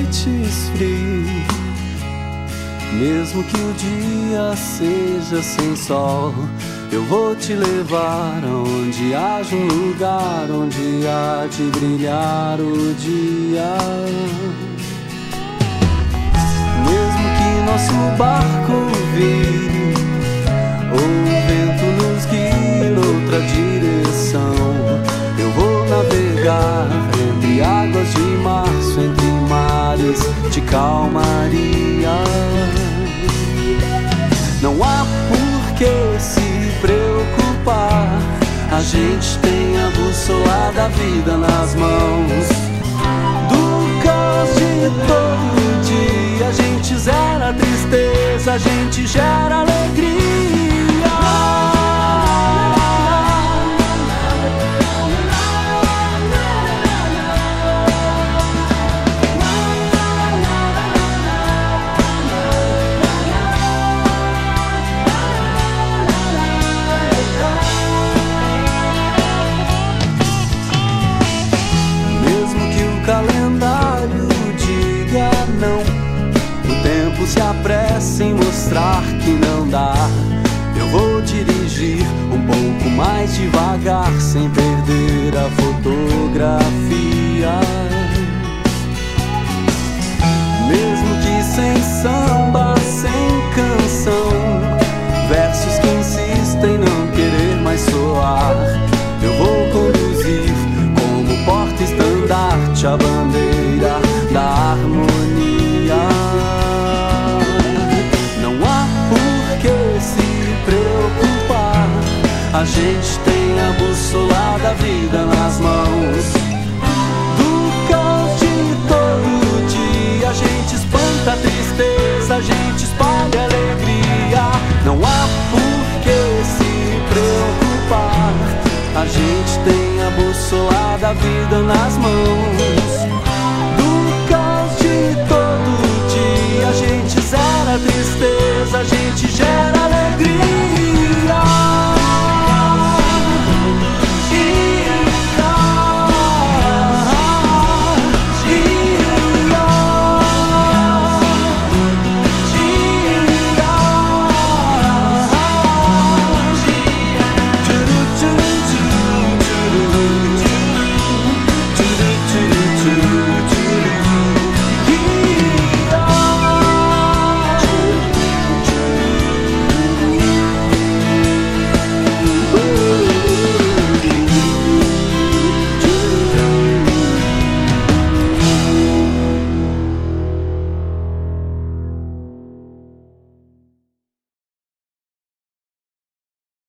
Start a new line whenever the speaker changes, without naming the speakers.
noite esfrie, mesmo que o dia seja sem sol, eu vou te levar aonde haja um lugar onde há de brilhar o dia. Mesmo que nosso barco vire, ou o vento nos guie noutra direção, eu vou navegar entre águas de março, entre mares de calmaria. Não há por que se preocupar, a gente tem a bússola da vida nas mãos. Do caos de todo dia, a gente zera a tristeza, a gente gera alegria. Se apressa em mostrar que não dá, eu vou dirigir um pouco mais devagar, sem perder a fotografia. Mesmo que sem samba, sem canção, versos que insistem não querer mais soar, eu vou conduzir como porta-estandarte a bandeira da harmonia. A gente tem a bússola da vida nas mãos. Do caos de todo dia, a gente espanta a tristeza, a gente espalha alegria. Não há por que se preocupar, a gente tem a bússola da vida nas mãos. Do caos de todo dia, a gente zera a tristeza, a gente gera alegria.